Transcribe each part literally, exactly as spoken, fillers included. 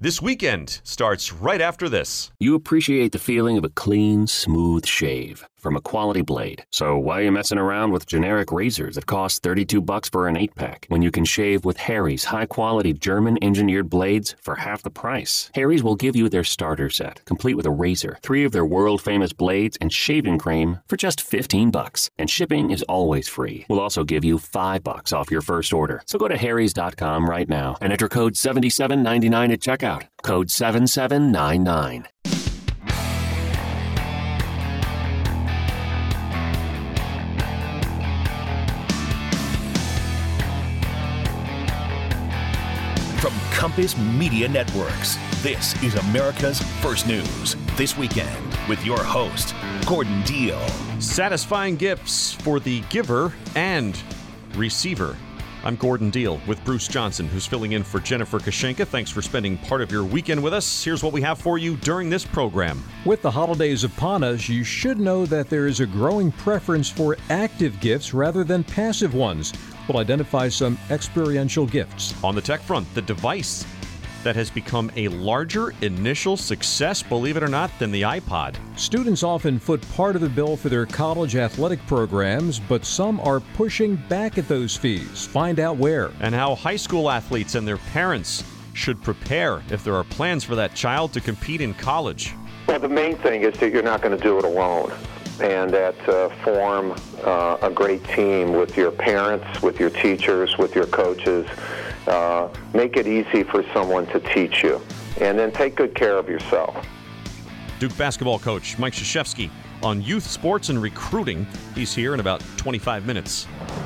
This weekend starts right after this. You appreciate the feeling of a clean, smooth shave from a quality blade. So why are you messing around with generic razors that cost thirty-two bucks for an eight-pack when you can shave with Harry's high-quality German-engineered blades for half the price? Harry's will give you their starter set, complete with a razor, three of their world-famous blades, and shaving cream for just fifteen bucks. And shipping is always free. We'll also give you five bucks off your first order. So go to harrys dot com right now and enter code seventy-seven ninety-nine at checkout. Code seven seven nine nine. From Compass Media Networks, this is America's First News This Weekend with your host, Gordon Deal. Satisfying gifts for the giver and receiver. I'm Gordon Deal with Bruce Johnson, who's filling in for Jennifer Kashenka. Thanks for spending part of your weekend with us. Here's what we have for you during this program. With the holidays upon us, you should know that there is a growing preference for active gifts rather than passive ones. We'll identify some experiential gifts. On the tech front, the device that has become a larger initial success, believe it or not, than the iPod. Students often foot part of the bill for their college athletic programs, but some are pushing back at those fees. Find out where. And how high school athletes and their parents should prepare if there are plans for that child to compete in college. Well, the main thing is that you're not going to do it alone, and that uh, form uh, a great team with your parents, with your teachers, with your coaches. Uh, make it easy for someone to teach you, and then take good care of yourself. Duke basketball coach Mike Krzyzewski on youth sports and recruiting. He's here in about twenty-five minutes.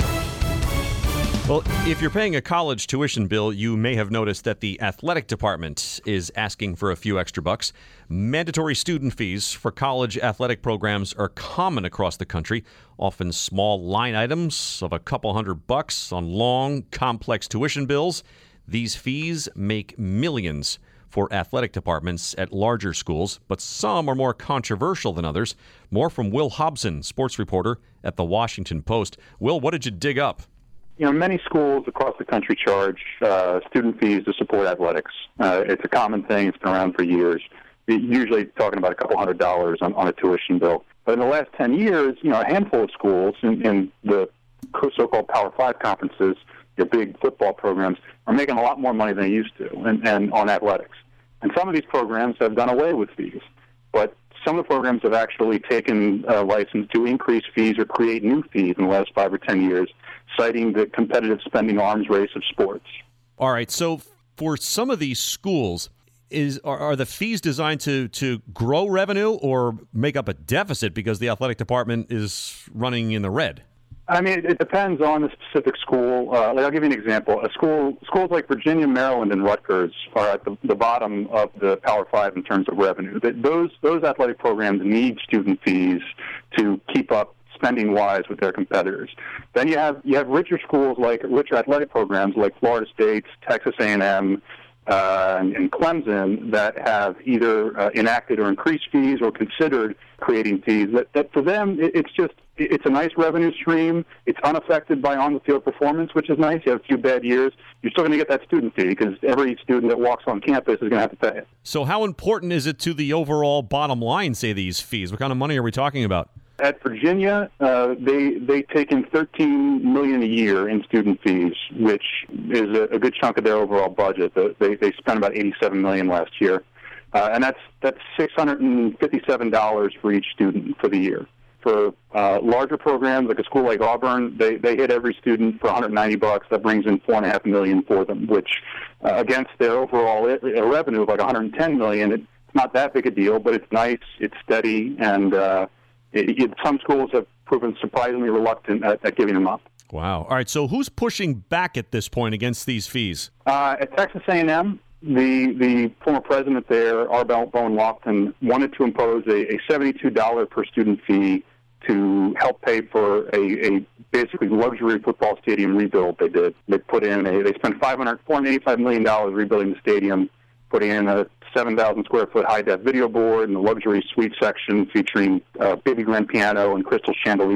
Well, if you're paying a college tuition bill, you may have noticed that the athletic department is asking for a few extra bucks. Mandatory student fees for college athletic programs are common across the country, often small line items of a couple hundred bucks on long, complex tuition bills. These fees make millions for athletic departments at larger schools, but some are more controversial than others. More from Will Hobson, sports reporter at The Washington Post. Will, what did you dig up? You know, many schools across the country charge uh, student fees to support athletics. Uh, it's a common thing. It's been around for years. You're usually talking about a couple hundred dollars on, on a tuition bill. But in the last ten years, you know, a handful of schools in, in the so-called Power Five conferences, your big football programs, are making a lot more money than they used to and, and on athletics. And some of these programs have done away with fees. But some of the programs have actually taken a license to increase fees or create new fees in the last five or ten years, citing the competitive spending arms race of sports. All right, so for some of these schools, is are, are the fees designed to, to grow revenue or make up a deficit because the athletic department is running in the red? I mean, it depends on the specific school. Uh, like I'll give you an example. A school, schools like Virginia, Maryland, and Rutgers are at the, the bottom of the Power Five in terms of revenue. Those those athletic programs need student fees to keep up spending-wise with their competitors. Then you have you have richer schools like richer athletic programs like Florida State, Texas A and M, uh, and, and Clemson that have either uh, enacted or increased fees or considered creating fees. That, that for them, it, it's just it's a nice revenue stream. It's unaffected by on-the-field performance, which is nice. You have a few bad years, you're still going to get that student fee because every student that walks on campus is going to have to pay it. So how important is it to the overall bottom line, say, these fees? What kind of money are we talking about? At Virginia, uh, they they take in thirteen million dollars a year in student fees, which is a, a good chunk of their overall budget. They they spent about eighty-seven million dollars last year, uh, and that's that's six hundred fifty-seven dollars for each student for the year. For uh, larger programs like a school like Auburn, they they hit every student for one hundred ninety bucks. That brings in four and a half million for them, which uh, against their overall revenue of like one hundred ten million, it's not that big a deal, but it's nice, it's steady, and uh, It, it, some schools have proven surprisingly reluctant at, at giving them up. Wow. All right, so who's pushing back at this point against these fees? Uh, at Texas A and M, the the former president there, R. Bowen Lofton, wanted to impose a, a seventy-two dollars per student fee to help pay for a, a basically luxury football stadium rebuild they did. They put in a, they spent five hundred, four hundred eighty-five million dollars rebuilding the stadium, putting in a seven thousand square foot high-def video board and the luxury suite section featuring uh, baby grand piano and crystal chandeliers.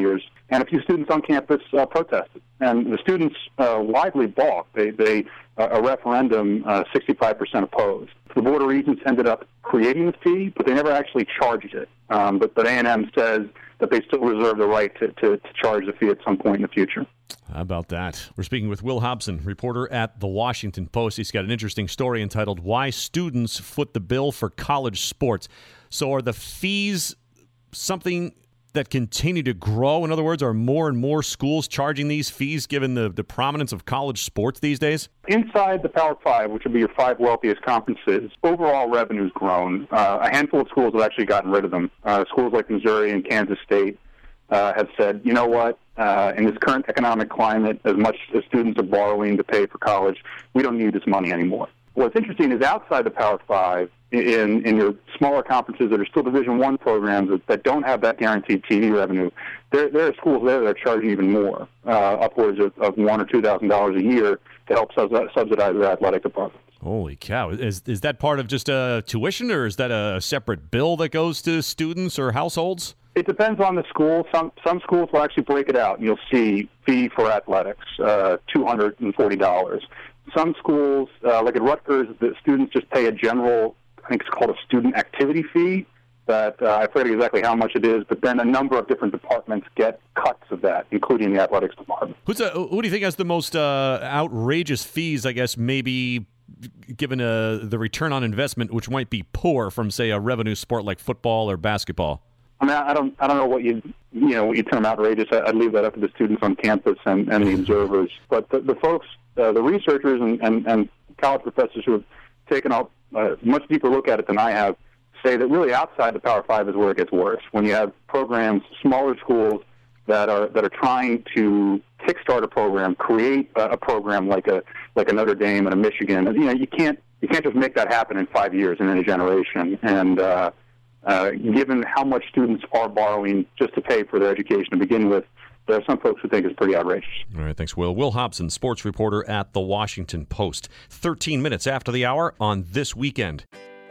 and a few students on campus uh, protested. And the students uh, widely balked. They, they uh, a referendum, uh, sixty-five percent opposed. The Board of Regents ended up creating the fee, but they never actually charged it. Um, but, but A and M says that they still reserve the right to, to, to charge the fee at some point in the future. How about that? We're speaking with Will Hobson, reporter at The Washington Post. He's got an interesting story entitled, Why Students Foot the Bill for College Sports. So are the fees something that continue to grow? In other words, are more and more schools charging these fees given the, the prominence of college sports these days? Inside the Power Five, which would be your five wealthiest conferences, overall revenue's grown. Uh, a handful of schools have actually gotten rid of them. Uh, schools like Missouri and Kansas State uh, have said, you know what, uh, in this current economic climate, as much as students are borrowing to pay for college, we don't need this money anymore. What's interesting is outside the Power Five, in, in your smaller conferences that are still Division One programs that, that don't have that guaranteed T V revenue, there, there are schools there that are charging even more, uh, upwards of, of one or two thousand dollars a year to help subsidize their athletic departments. Holy cow! Is is that part of just a tuition, or is that a separate bill that goes to students or households? It depends on the school. Some some schools will actually break it out, and you'll see fee for athletics, uh, two hundred and forty dollars. Some schools, uh, like at Rutgers, the students just pay a general, I think it's called a student activity fee, that uh, I forget exactly how much it is, but then a number of different departments get cuts of that, including the athletics department. Who's a, who do you think has the most uh, outrageous fees, I guess, maybe given uh, the return on investment, which might be poor from, say, a revenue sport like football or basketball? I mean, I don't, I don't know what you, you know, what you term outrageous. I'd leave that up to the students on campus and, and the observers. But the, the folks, uh, the researchers and, and, and college professors who have taken a uh, much deeper look at it than I have, say that really outside the Power Five is where it gets worse. When you have programs, smaller schools that are that are trying to kickstart a program, create a, a program like a like a Notre Dame and a Michigan. You know, you can't you can't just make that happen in five years and in a generation. And uh, uh, given how much students are borrowing just to pay for their education to begin with, there are some folks who think it's pretty outrageous. All right, thanks, Will. Will Hobson, sports reporter at The Washington Post. thirteen minutes after the hour on This Weekend.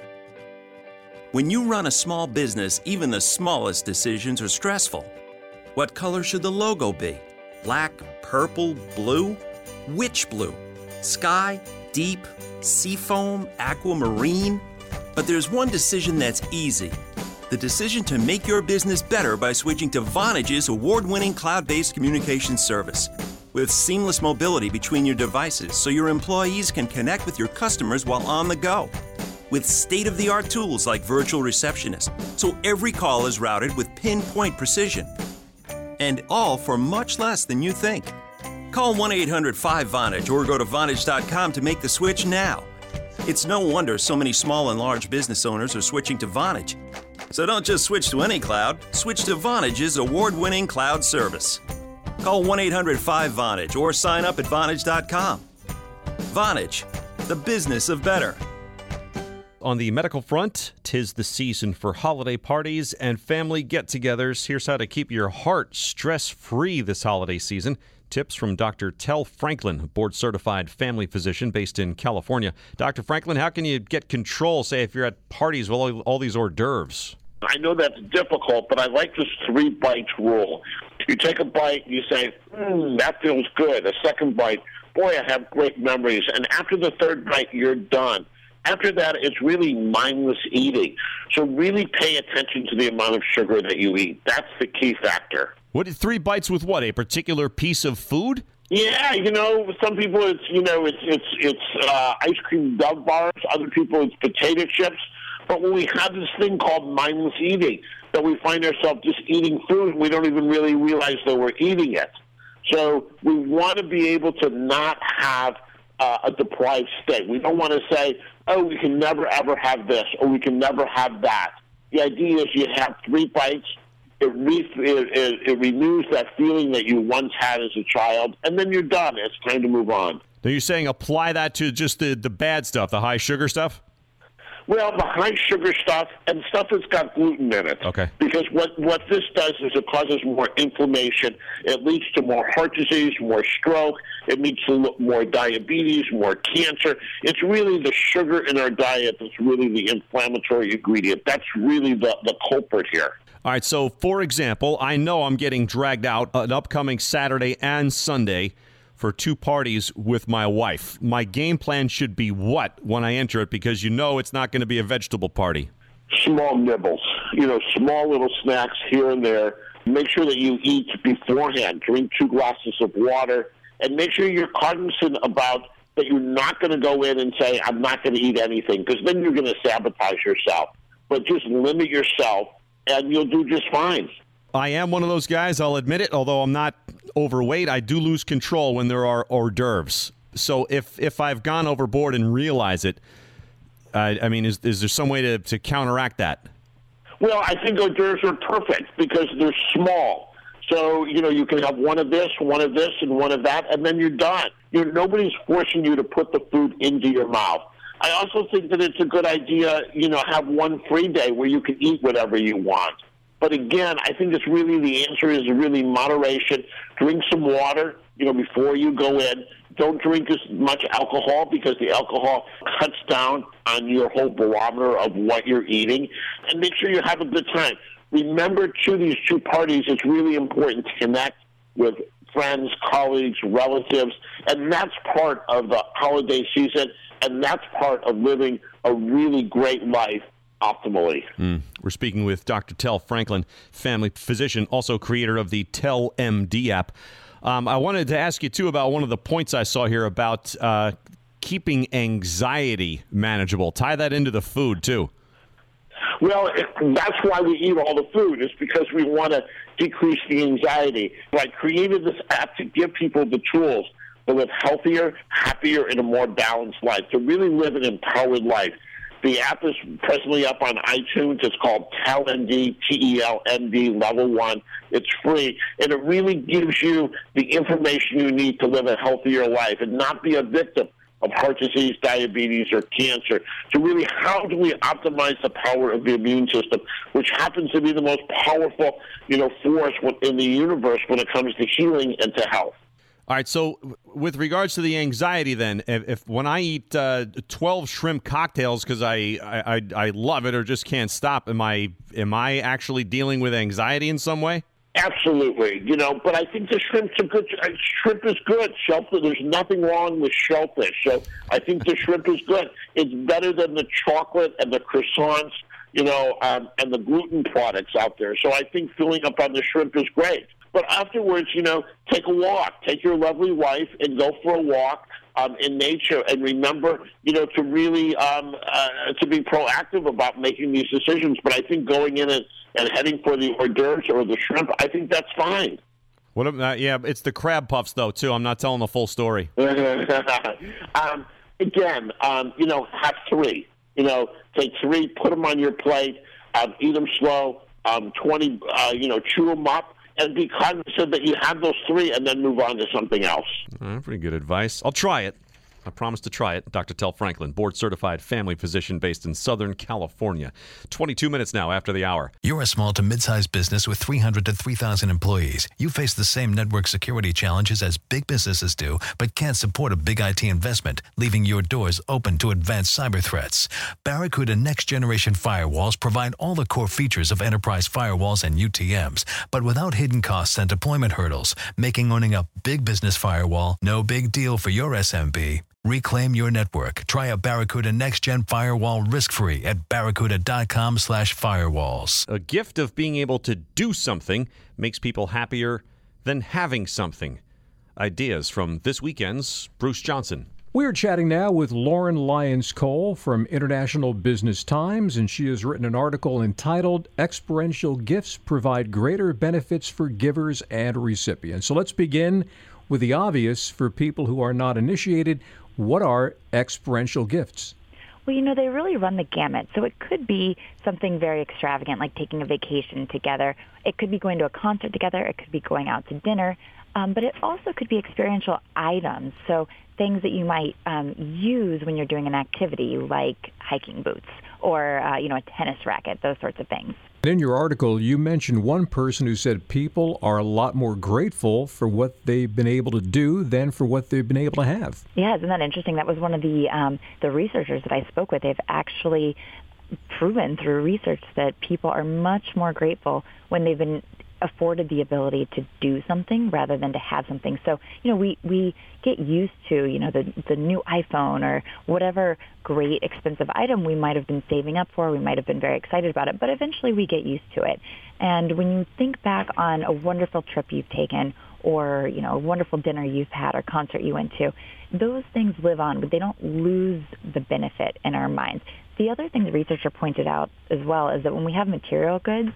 When you run a small business, even the smallest decisions are stressful. What color should the logo be? Black, purple, blue? Which blue? Sky, deep, seafoam, aquamarine? But there's one decision that's easy. The decision to make your business better by switching to Vonage's award-winning cloud-based communication service. With seamless mobility between your devices so your employees can connect with your customers while on the go. With state-of-the-art tools like Virtual Receptionist, so every call is routed with pinpoint precision. And all for much less than you think. Call one eight hundred five Vonage or go to Vonage dot com to make the switch now. It's no wonder so many small and large business owners are switching to Vonage. So don't just switch to any cloud, switch to Vonage's award-winning cloud service. Call one eight hundred five Vonage or sign up at Vonage dot com. Vonage, the business of better. On the medical front, 'tis the season for holiday parties and family get-togethers. Here's how to keep your heart stress-free this holiday season. Tips from Doctor Tel Franklin, a board-certified family physician based in California. Doctor Franklin, how can you get control, say, if you're at parties with all, all these hors d'oeuvres? I know that's difficult, but I like this three bites rule. You take a bite, you say, hmm, that feels good. A second bite, boy, I have great memories. And after the third bite, you're done. After that, it's really mindless eating. So really pay attention to the amount of sugar that you eat. That's the key factor. What, three bites with what, a particular piece of food? Yeah, you know, some people it's, you know, it's it's it's uh, ice cream Dove bars. Other people it's potato chips. But when we have this thing called mindless eating, that we find ourselves just eating food, we don't even really realize that we're eating it. So we want to be able to not have uh, a deprived state. We don't want to say, oh, we can never, ever have this, or we can never have that. The idea is you have three bites. It, re- it, it, it renews that feeling that you once had as a child, and then you're done. It's time to move on. Now you're saying apply that to just the, the bad stuff, the high sugar stuff? Well, the high sugar stuff and stuff that's got gluten in it. Okay. Because what, what this does is it causes more inflammation. It leads to more heart disease, more stroke. It leads to more diabetes, more cancer. It's really the sugar in our diet that's really the inflammatory ingredient. That's really the, the culprit here. All right, so for example, I know I'm getting dragged out an upcoming Saturday and Sunday for two parties with my wife. My game plan should be what when I enter it, because you know it's not going to be a vegetable party? Small nibbles, you know, small little snacks here and there. Make sure that you eat beforehand. Drink two glasses of water, and make sure you're cognizant about that you're not going to go in and say, I'm not going to eat anything, because then you're going to sabotage yourself. But just limit yourself, and you'll do just fine. I am one of those guys, I'll admit it, although I'm not overweight. I do lose control when there are hors d'oeuvres. So if if I've gone overboard and realize it, uh, I mean, is is there some way to, to counteract that? Well, I think hors d'oeuvres are perfect because they're small. So, you know, you can have one of this, one of this, and one of that, and then you're done. You're, nobody's forcing you to put the food into your mouth. I also think that it's a good idea, you know, have one free day where you can eat whatever you want. But again, I think it's really, the answer is really moderation. Drink some water, you know, before you go in. Don't drink as much alcohol because the alcohol cuts down on your whole barometer of what you're eating. And make sure you have a good time. Remember, to these two parties, it's really important to connect with friends, colleagues, relatives, and that's part of the holiday season, and that's part of living a really great life optimally. Mm. We're speaking with Doctor Tel Franklin, family physician, also creator of the Tel M D app. Um, I wanted to ask you, too, about one of the points I saw here about uh, keeping anxiety manageable. Tie that into the food, too. Well, it, that's why we eat all the food. It's because we want to decrease the anxiety. I created this app to give people the tools to live healthier, happier, and a more balanced life, to really live an empowered life. The app is presently up on iTunes. It's called Tel M D, T E L M D, Level one. It's free, and it really gives you the information you need to live a healthier life and not be a victim of heart disease, diabetes, or cancer. So really, how do we optimize the power of the immune system, which happens to be the most powerful, you know, force in the universe when it comes to healing and to health? All right, so with regards to the anxiety then, if, if when I eat uh, twelve shrimp cocktails because I, I I love it or just can't stop, am I am I actually dealing with anxiety in some way? Absolutely, you know, but I think the shrimp's a good, uh, shrimp is good. Shellfish, there's nothing wrong with shellfish, so I think the shrimp is good. It's better than the chocolate and the croissants, you know, um, and the gluten products out there. So I think filling up on the shrimp is great. But afterwards, you know, take a walk. Take your lovely wife and go for a walk um, in nature. And remember, you know, to really um, uh, to be proactive about making these decisions. But I think going in and, and heading for the hors d'oeuvres or the shrimp, I think that's fine. What? Uh, yeah, it's the crab puffs, though, too. I'm not telling the full story. um, again, um, you know, have three. You know, take three, put them on your plate, um, eat them slow, um, twenty, uh, you know, chew them up. And be cognizant that you have those three and then move on to something else. Uh, pretty good advice. I'll try it. I promise to try it. Doctor Tel Franklin, board-certified family physician based in Southern California. twenty-two minutes now after the hour. You're a small to mid-sized business with three hundred to three thousand employees. You face the same network security challenges as big businesses do, but can't support a big I T investment, leaving your doors open to advanced cyber threats. Barracuda next-generation firewalls provide all the core features of enterprise firewalls and U T Ms, but without hidden costs and deployment hurdles, making owning a big business firewall no big deal for your S M B. Reclaim your network. Try a Barracuda next-gen firewall risk-free at barracuda.com slash firewalls. A gift of being able to do something makes people happier than having something. Ideas from this weekend's Bruce Johnson. We're chatting now with Lauren Lyons-Cole from International Business Times, and she has written an article entitled Experiential Gifts Provide Greater Benefits for Givers and Recipients. So let's begin with the obvious for people who are not initiated. What are experiential gifts? Well, you know, they really run the gamut. So it could be something very extravagant, like taking a vacation together. It could be going to a concert together. It could be going out to dinner. Um, but it also could be experiential items. So things that you might um, use when you're doing an activity, like hiking boots or, uh, you know, a tennis racket, those sorts of things. In your article, you mentioned one person who said people are a lot more grateful for what they've been able to do than for what they've been able to have. Yeah, isn't that interesting? That was one of the um, the researchers that I spoke with. They've actually proven through research that people are much more grateful when they've been afforded the ability to do something rather than to have something. So, you know, we, we get used to, you know, the, the new iPhone or whatever great expensive item we might have been saving up for. We might have been very excited about it, but eventually we get used to it. And when you think back on a wonderful trip you've taken or, you know, a wonderful dinner you've had or concert you went to, those things live on, but they don't lose the benefit in our minds. The other thing the researcher pointed out as well is that when we have material goods,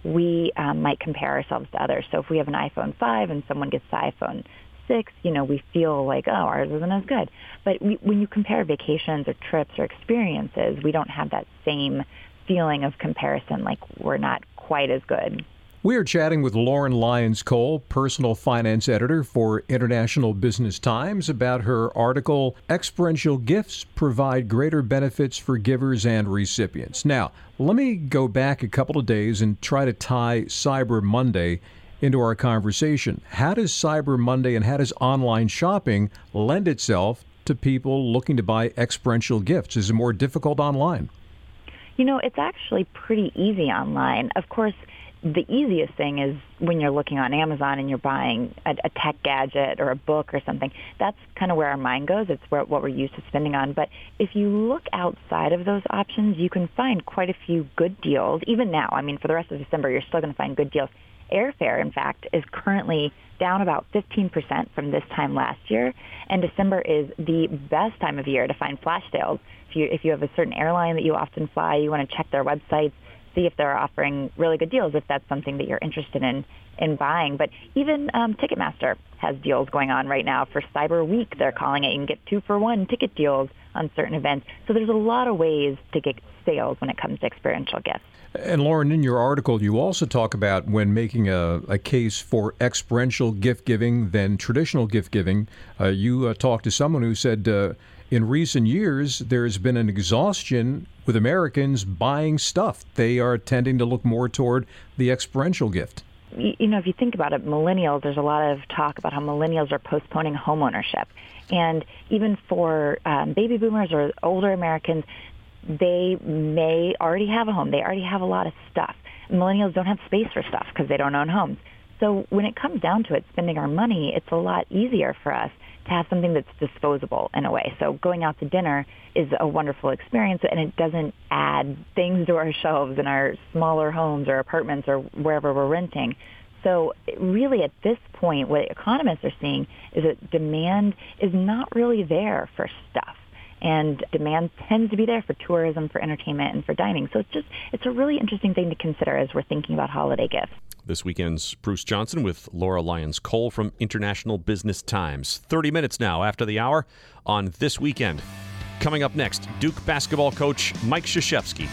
we um, might compare ourselves to others. So if we have an iPhone five and someone gets the iPhone six, you know, we feel like, oh, ours isn't as good. But we, when you compare vacations or trips or experiences, we don't have that same feeling of comparison, like we're not quite as good. We are chatting with Lauren Lyons-Cole, personal finance editor for International Business Times, about her article, Experiential Gifts Provide Greater Benefits for Givers and Recipients. Now, let me go back a couple of days and try to tie Cyber Monday into our conversation. How does Cyber Monday and how does online shopping lend itself to people looking to buy experiential gifts? Is it more difficult online? You know, it's actually pretty easy online. Of course, the easiest thing is when you're looking on Amazon and you're buying a, a tech gadget or a book or something. That's kind of where our mind goes. It's where, what we're used to spending on. But if you look outside of those options, you can find quite a few good deals. Even now, I mean, for the rest of December, you're still going to find good deals. Airfare, in fact, is currently down about fifteen percent from this time last year, and December is the best time of year to find flash sales. If you, if you have a certain airline that you often fly, you want to check their websites, see if they're offering really good deals, if that's something that you're interested in in buying. But even um, Ticketmaster has deals going on right now for Cyber Week, they're calling it. You can get two-for-one ticket deals on certain events. So there's a lot of ways to get sales when it comes to experiential gifts. And Lauren, in your article, you also talk about when making a, a case for experiential gift giving than traditional gift giving. Uh, you uh, talked to someone who said uh, in recent years there's been an exhaustion with Americans buying stuff. They are tending to look more toward the experiential gift. You know, if you think about it, millennials, there's a lot of talk about how millennials are postponing home ownership. And even for um, baby boomers or older Americans, they may already have a home. They already have a lot of stuff. Millennials don't have space for stuff because they don't own homes. So when it comes down to it, spending our money, it's a lot easier for us to have something that's disposable in a way. So going out to dinner is a wonderful experience, and it doesn't add things to our shelves in our smaller homes or apartments or wherever we're renting. So really at this point, what economists are seeing is that demand is not really there for stuff. And demand tends to be there for tourism, for entertainment, and for dining. So it's just, it's a really interesting thing to consider as we're thinking about holiday gifts. This weekend's Bruce Johnson with Laura Lyons-Cole from International Business Times. thirty minutes now after the hour on This Weekend. Coming up next, Duke basketball coach Mike Krzyzewski.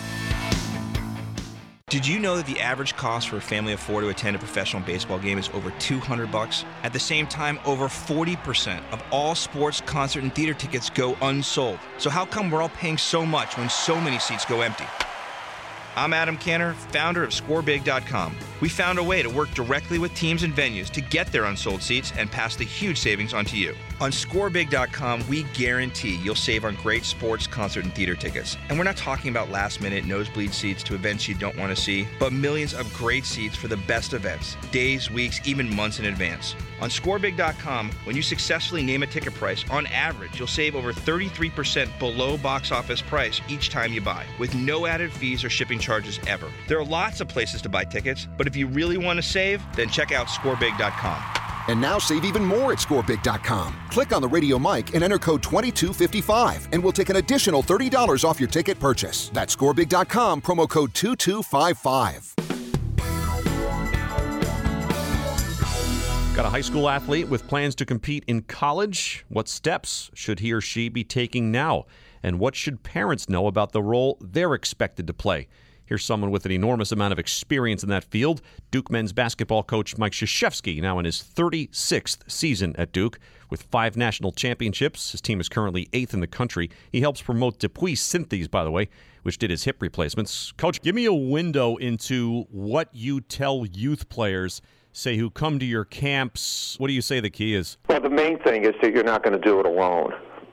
Did you know that the average cost for a family of four to attend a professional baseball game is over two hundred bucks? At the same time, over forty percent of all sports, concert, and theater tickets go unsold. So how come we're all paying so much when so many seats go empty? I'm Adam Canner, founder of score big dot com. We found a way to work directly with teams and venues to get their unsold seats and pass the huge savings on to you. On score big dot com, we guarantee you'll save on great sports, concert, and theater tickets. And we're not talking about last-minute nosebleed seats to events you don't want to see, but millions of great seats for the best events, days, weeks, even months in advance. On score big dot com, when you successfully name a ticket price, on average, you'll save over thirty-three percent below box office price each time you buy, with no added fees or shipping charges ever. There are lots of places to buy tickets, but if you really want to save, then check out score big dot com. And now save even more at score big dot com. Click on the radio mic and enter code twenty-two fifty-five, and we'll take an additional thirty dollars off your ticket purchase. That's score big dot com, promo code two two five five. Got a high school athlete with plans to compete in college? What steps should he or she be taking now? And what should parents know about the role they're expected to play? Here's someone with an enormous amount of experience in that field, Duke men's basketball coach Mike Krzyzewski, now in his thirty-sixth season at Duke. With five national championships, his team is currently eighth in the country. He helps promote Depuis Synthes, by the way, which did his hip replacements. Coach, give me a window into what you tell youth players, say, who come to your camps. What do you say the key is? Well, the main thing is that you're not going to do it alone.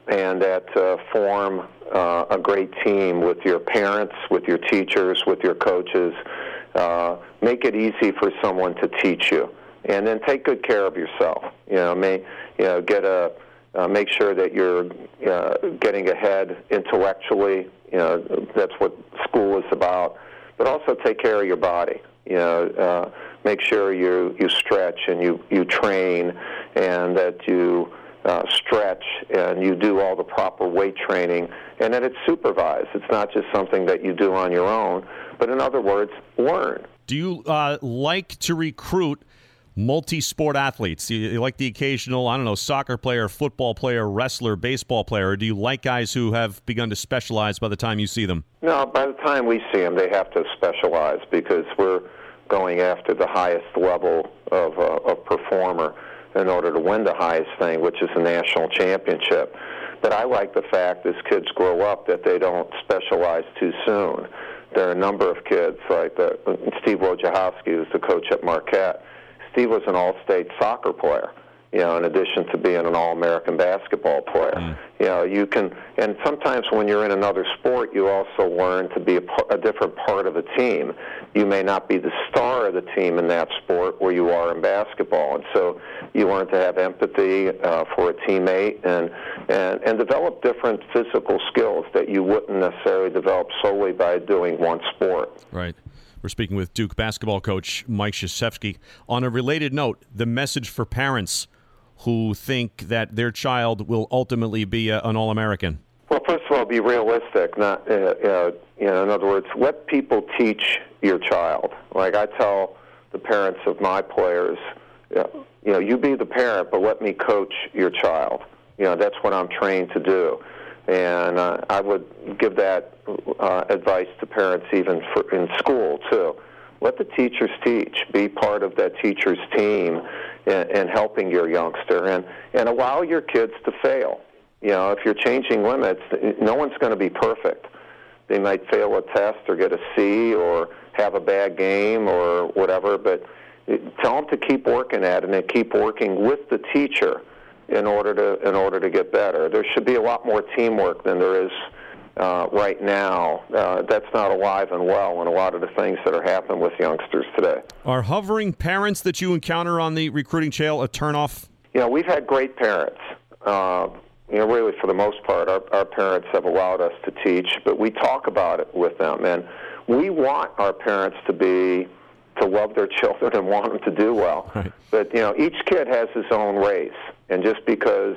and that uh, form uh, a great team with your parents, with your teachers, with your coaches. Uh, make it easy for someone to teach you, and then take good care of yourself. You know, may, you know, get a uh, make sure that you're uh, getting ahead intellectually. You know, that's what school is about. But also take care of your body. You know, uh, make sure you you stretch and you you train, and that you uh, stretch and you do all the proper weight training, and that it's supervised. It's not just something that you do on your own, but in other words, learn. Do you uh, like to recruit multi-sport athletes? You, you like the occasional, I don't know, soccer player, football player, wrestler, baseball player, or do you like guys who have begun to specialize by the time you see them? No, by the time we see them, they have to specialize because we're going after the highest level of, uh, of performer in order to win the highest thing, which is a national championship. But I like the fact as kids grow up that they don't specialize too soon. There are a number of kids, like the, Steve Wojciechowski, who's the coach at Marquette. Steve was an all-state soccer player, you know, in addition to being an all-American basketball player. Mm. You know, you can, and sometimes when you're in another sport, you also learn to be a, a different part of a team. You may not be the star of the team in that sport where you are in basketball, and so you learn to have empathy uh, for a teammate and, and, and develop different physical skills that you wouldn't necessarily develop solely by doing one sport. Right. We're speaking with Duke basketball coach Mike Krzyzewski. On a related note, the message for parents who think that their child will ultimately be a, an All-American. Well, first of all, be realistic. Not, uh, uh, you know, in other words, let people teach your child. Like I tell the parents of my players, you know, you be the parent, but let me coach your child. You know, that's what I'm trained to do. And uh, I would give that uh, advice to parents even for, in school, too. Let the teachers teach. Be part of that teacher's team in, in helping your youngster, and, and allow your kids to fail. You know, if you're changing limits, no one's going to be perfect. They might fail a test or get a C or have a bad game or whatever, but tell them to keep working at it and keep working with the teacher in order to in order to get better. There should be a lot more teamwork than there is uh, right now. Uh, that's not alive and well in a lot of the things that are happening with youngsters today. Are hovering parents that you encounter on the recruiting trail a turnoff? You know, we've had great parents. Uh, you know, really, for the most part, our, our parents have allowed us to teach, but we talk about it with them, and we want our parents to be to love their children and want them to do well. Right. But, you know, each kid has his own race. And just because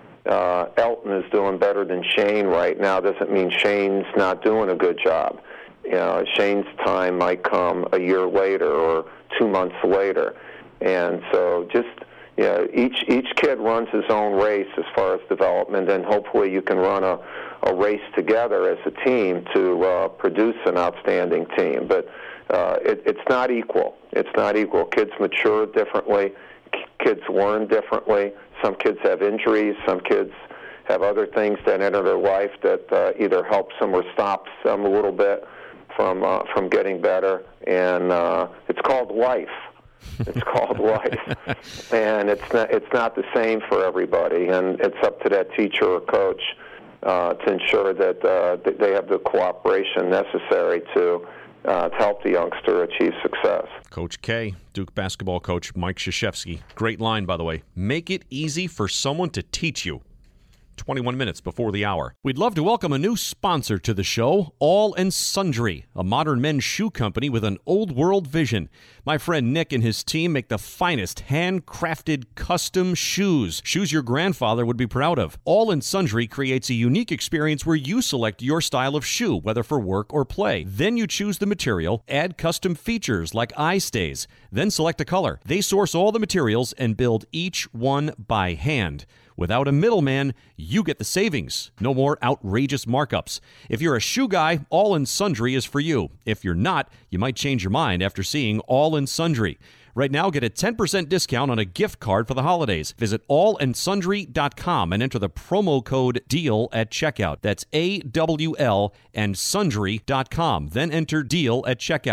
uh, Elton is doing better than Shane right now doesn't mean Shane's not doing a good job. You know, Shane's time might come a year later or two months later. And so just, you know, each, each kid runs his own race as far as development, and hopefully you can run a, a race together as a team to uh, produce an outstanding team. But Uh, it, it's not equal. It's not equal. Kids mature differently. K- kids learn differently. Some kids have injuries. Some kids have other things that enter their life that uh, either helps them or stops them a little bit from uh, from getting better. And uh, it's called life. It's called life. And it's not, it's not the same for everybody. And it's up to that teacher or coach uh, to ensure that uh, they have the cooperation necessary to Uh, to help the youngster achieve success. Coach K, Duke basketball coach Mike Krzyzewski. Great line, by the way. Make it easy for someone to teach you. twenty-one minutes before the hour. We'd love to welcome a new sponsor to the show, All and Sundry, a modern men's shoe company with an old world vision. My friend Nick and his team make the finest handcrafted custom shoes, shoes your grandfather would be proud of. All and Sundry creates a unique experience where you select your style of shoe, whether for work or play. Then you choose the material, add custom features like eye stays, then select a color. They source all the materials and build each one by hand. Without a middleman, you get the savings. No more outrageous markups. If you're a shoe guy, All and Sundry is for you. If you're not, you might change your mind after seeing All and Sundry. Right now, get a ten percent discount on a gift card for the holidays. Visit all and sundry dot com and enter the promo code DEAL at checkout. That's A W L and sundry dot com. Then enter DEAL at checkout.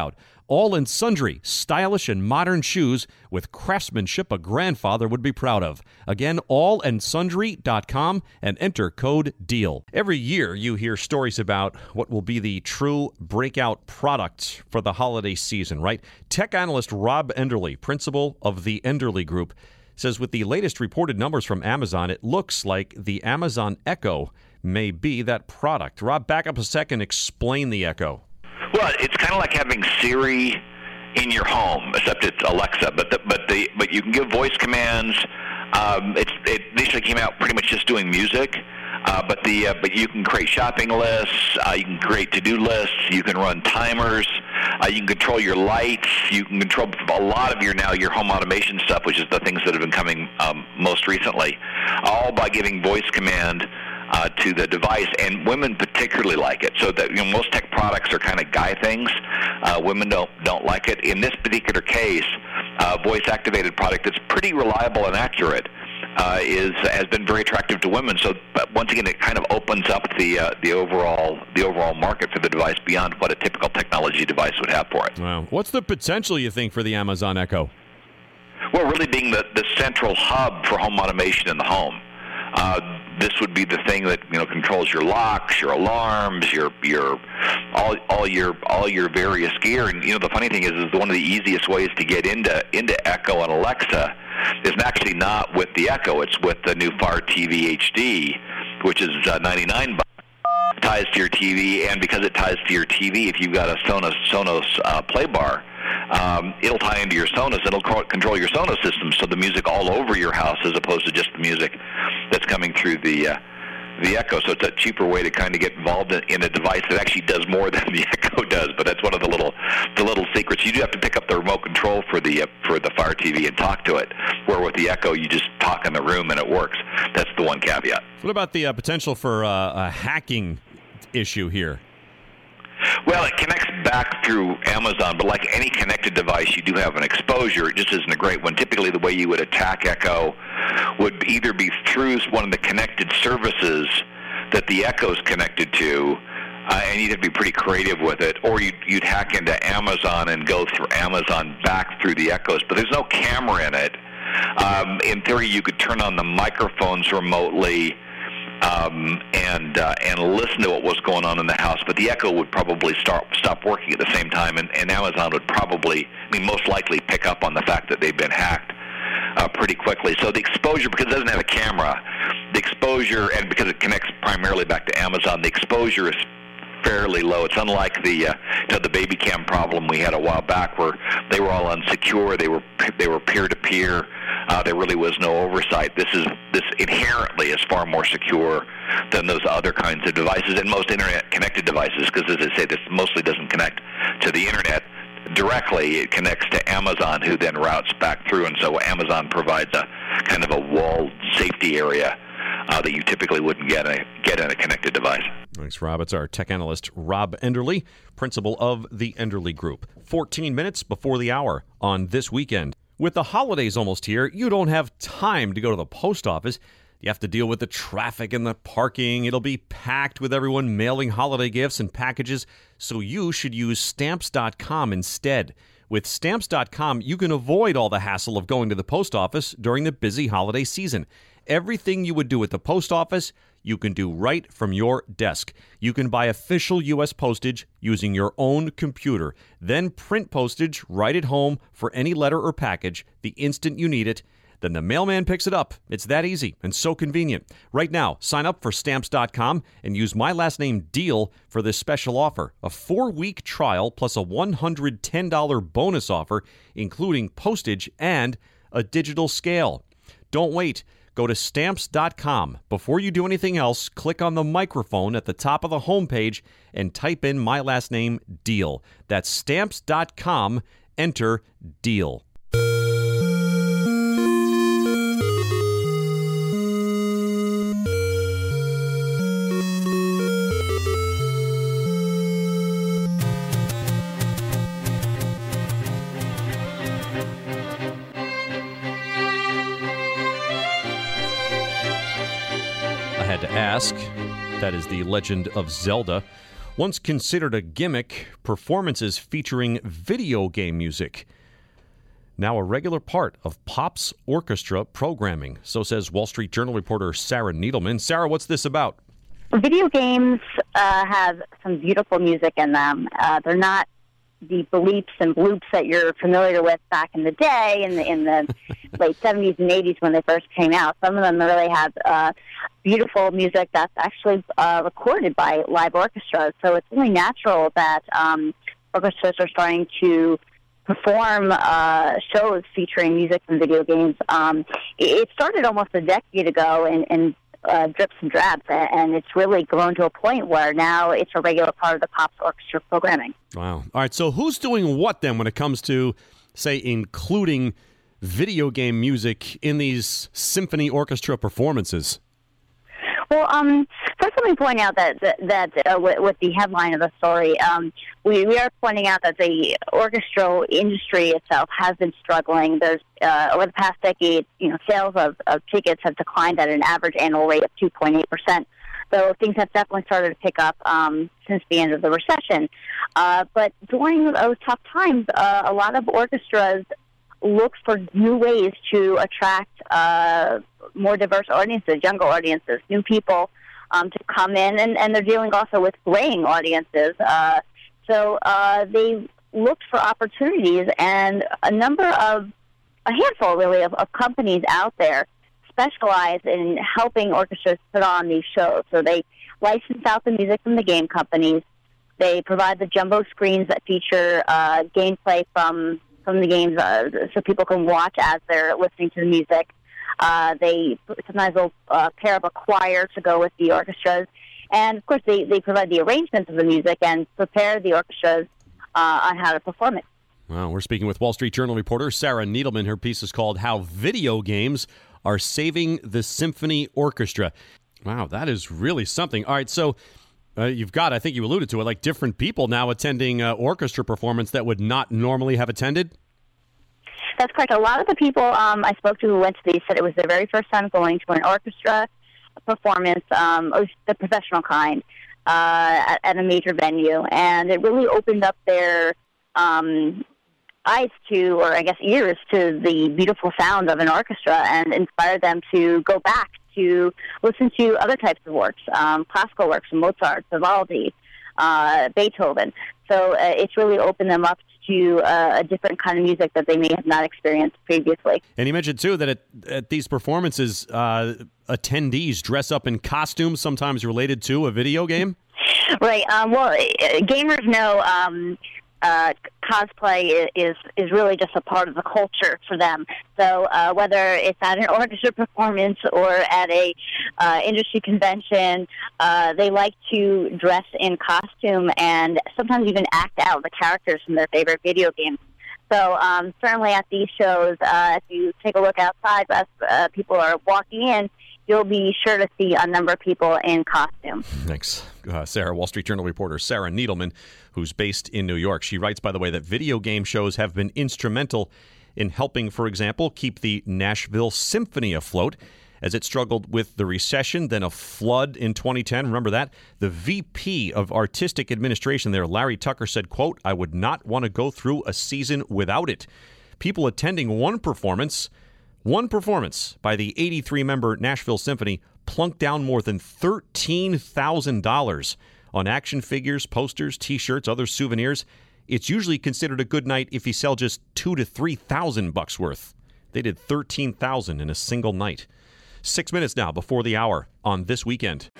All and Sundry, stylish and modern shoes with craftsmanship a grandfather would be proud of. Again, all and sundry dot com and enter code DEAL. Every year you hear stories about what will be the true breakout product for the holiday season, right? Tech analyst Rob Enderle, principal of the Enderle Group, says with the latest reported numbers from Amazon, it looks like the Amazon Echo may be that product. Rob, back up a second, explain the Echo. Well, it's kind of like having Siri in your home, except it's Alexa. But the, but the but you can give voice commands. Um, it's it initially came out pretty much just doing music, uh, but the uh, but you can create shopping lists. Uh, you can create to-do lists. You can run timers. Uh, you can control your lights. You can control a lot of your now your home automation stuff, which is the things that have been coming um, most recently, all by giving voice command Uh, to the device, and women particularly like it. So that, you know, most tech products are kind of guy things. Uh, women don't don't like it. In this particular case, uh, voice-activated product that's pretty reliable and accurate uh, is has been very attractive to women. So, but once again, it kind of opens up the uh, the overall the overall market for the device beyond what a typical technology device would have for it. Wow, what's the potential you think for the Amazon Echo? Well, really being the the central hub for home automation in the home. Uh, this would be the thing that, you know, controls your locks, your alarms, your your all all your all your various gear. And you know, the funny thing is, is one of the easiest ways to get into into Echo and Alexa is actually not with the Echo. It's with the new Fire T V H D, which is uh, ninety-nine bucks. Ties to your T V, and because it ties to your T V, if you've got a Sonos Sonos uh, Play Bar, um, it'll tie into your Sonos. It'll control your Sonos system, so the music all over your house, as opposed to just the music that's coming through the uh, the Echo. So it's a cheaper way to kind of get involved in, in a device that actually does more than the Echo does. But that's one of the little the little secrets. You do have to pick up the remote control for the uh, for the Fire T V and talk to it. Where with the Echo, you just talk in the room and it works. That's the one caveat. What about the uh, potential for uh, a hacking issue here? Well, it connects back through Amazon, but like any connected device, you do have an exposure. It just isn't a great one. Typically, the way you would attack Echo would either be through one of the connected services that the Echo's connected to, uh, and you'd have to be pretty creative with it, or you'd, you'd hack into Amazon and go through Amazon back through the Echoes, but there's no camera in it. Um, in theory, you could turn on the microphones remotely, Um, and uh, and listen to what was going on in the house, but the Echo would probably start stop working at the same time, and, and Amazon would probably, I mean, most likely pick up on the fact that they've been hacked uh, pretty quickly. So the exposure, because it doesn't have a camera, the exposure, and because it connects primarily back to Amazon, the exposure is fairly low. It's unlike the uh, you know, the baby cam problem we had a while back, where they were all unsecure. They were they were peer to peer. Uh, there really was no oversight. This is this inherently is far more secure than those other kinds of devices, and most internet-connected devices, because as I say, this mostly doesn't connect to the internet directly. It connects to Amazon, who then routes back through, and so Amazon provides a kind of a walled safety area uh, that you typically wouldn't get a, get in a connected device. Thanks, Rob. It's our tech analyst, Rob Enderle, principal of the Enderle Group. fourteen minutes before the hour on This Weekend. With the holidays almost here, you don't have time to go to the post office. You have to deal with the traffic and the parking. It'll be packed with everyone mailing holiday gifts and packages, so you should use Stamps dot com instead. With Stamps dot com, you can avoid all the hassle of going to the post office during the busy holiday season. Everything you would do at the post office, you can do right from your desk. You can buy official U S postage using your own computer, then print postage right at home for any letter or package the instant you need it. Then the mailman picks it up. It's that easy and so convenient. Right now, sign up for Stamps dot com and use my last name DEAL for this special offer. A four-week trial plus a one hundred ten dollars bonus offer, including postage and a digital scale. Don't wait. Go to Stamps dot com. Before you do anything else, click on the microphone at the top of the homepage and type in my last name, DEAL. That's Stamps dot com. Enter DEAL. To ask, that is the Legend of Zelda. Once considered a gimmick, performances featuring video game music. Now a regular part of Pop's orchestra programming. So says Wall Street Journal reporter Sarah Needleman. Sarah, what's this about? Video games uh, have some beautiful music in them. Uh, they're not the bleeps and bloops that you're familiar with back in the day, in the in the late seventies and eighties when they first came out. Some of them really have uh, beautiful music that's actually uh, recorded by live orchestras. So it's really natural that um, orchestras are starting to perform uh, shows featuring music from video games. Um, it started almost a decade ago in, in uh, drips and drabs, and it's really grown to a point where now it's a regular part of the Pop's orchestra programming. Wow. All right, so who's doing what then when it comes to, say, including video game music in these symphony orchestra performances? Well, um, first let me point out that that, that uh, with, with the headline of the story, um, we, we are pointing out that the orchestral industry itself has been struggling. There's uh, over the past decade, you know, sales of, of tickets have declined at an average annual rate of two point eight percent. So things have definitely started to pick up um, since the end of the recession. Uh, but during those tough times, uh, a lot of orchestras look for new ways to attract uh, more diverse audiences, younger audiences, new people um, to come in, and, and they're dealing also with graying audiences. Uh, so uh, they looked for opportunities, and a number of, a handful really, of, of companies out there specialize in helping orchestras put on these shows. So they license out the music from the game companies. They provide the jumbo screens that feature uh, gameplay from from the games, uh, so people can watch as they're listening to the music. Uh, they sometimes will uh, pair up a choir to go with the orchestras. And, of course, they, they provide the arrangements of the music and prepare the orchestras uh, on how to perform it. Well, we're speaking with Wall Street Journal reporter Sarah Needleman. Her piece is called How Video Games Are Saving the Symphony Orchestra. Wow, that is really something. All right, so uh, you've got, I think you alluded to it, like different people now attending uh, orchestra performance that would not normally have attended? That's correct. A lot of the people um, I spoke to who went to these said it was their very first time going to an orchestra performance, um, or the professional kind, uh, at, at a major venue. And it really opened up their um, eyes to, or I guess ears to, the beautiful sound of an orchestra and inspired them to go back to listen to other types of works, um, classical works from Mozart, Vivaldi, uh, Beethoven. So uh, it's really opened them up to uh, a different kind of music that they may have not experienced previously. And you mentioned, too, that at, at these performances, uh, attendees dress up in costumes, sometimes related to a video game? Right. Um, well, gamers know um, uh, cosplay is is really just a part of the culture for them. So uh, whether it's at an orchestra performance or at a uh, industry convention, uh, they like to dress in costume and sometimes even act out the characters from their favorite video games. So um, certainly at these shows, uh, if you take a look outside as uh, people are walking in, you'll be sure to see a number of people in costume. Thanks, uh, Sarah. Wall Street Journal reporter Sarah Needleman, who's based in New York. She writes, by the way, that video game shows have been instrumental in helping, for example, keep the Nashville Symphony afloat as it struggled with the recession, then a flood in twenty ten. Remember that? The V P of Artistic Administration there, Larry Tucker, said, quote, "I would not want to go through a season without it." People attending one performance One performance by the eighty-three member Nashville Symphony plunked down more than thirteen thousand dollars on action figures, posters, T-shirts, other souvenirs. It's usually considered a good night if you sell just two to three thousand bucks worth. They did thirteen thousand in a single night. Six minutes now before the hour on This Weekend.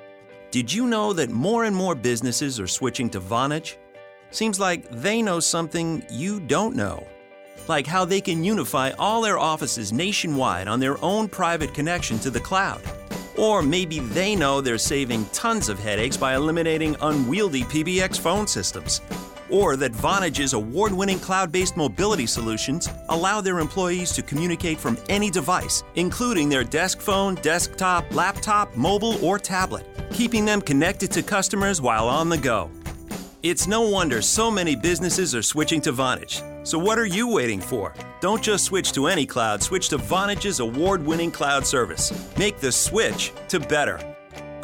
Did you know that more and more businesses are switching to Vonage? Seems like they know something you don't know. Like how they can unify all their offices nationwide on their own private connection to the cloud. Or maybe they know they're saving tons of headaches by eliminating unwieldy P B X phone systems. Or that Vonage's award-winning cloud-based mobility solutions allow their employees to communicate from any device, including their desk phone, desktop, laptop, mobile, or tablet, keeping them connected to customers while on the go. It's no wonder so many businesses are switching to Vonage. So what are you waiting for? Don't just switch to any cloud, switch to Vonage's award-winning cloud service. Make the switch to better.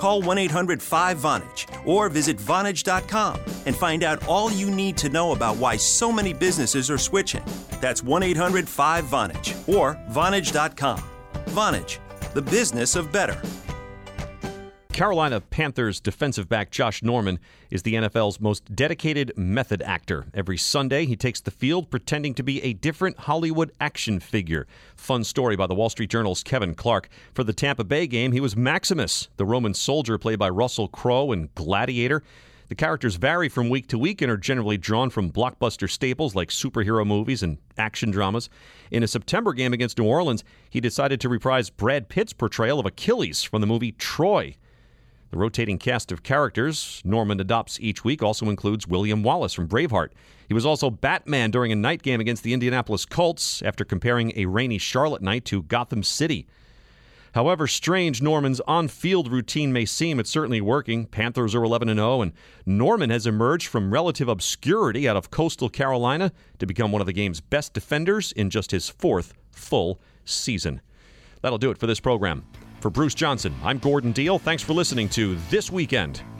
Call one eight hundred five Vonage or visit Vonage dot com and find out all you need to know about why so many businesses are switching. That's one eight hundred five Vonage or Vonage dot com. Vonage, the business of better. Carolina Panthers defensive back Josh Norman is the N F L's most dedicated method actor. Every Sunday, he takes the field pretending to be a different Hollywood action figure. Fun story by the Wall Street Journal's Kevin Clark. For the Tampa Bay game, he was Maximus, the Roman soldier played by Russell Crowe in Gladiator. The characters vary from week to week and are generally drawn from blockbuster staples like superhero movies and action dramas. In a September game against New Orleans, he decided to reprise Brad Pitt's portrayal of Achilles from the movie Troy. The rotating cast of characters Norman adopts each week also includes William Wallace from Braveheart. He was also Batman during a night game against the Indianapolis Colts after comparing a rainy Charlotte night to Gotham City. However strange Norman's on-field routine may seem, it's certainly working. Panthers are eleven and oh, and Norman has emerged from relative obscurity out of Coastal Carolina to become one of the game's best defenders in just his fourth full season. That'll do it for this program. For Bruce Johnson, I'm Gordon Deal. Thanks for listening to This Weekend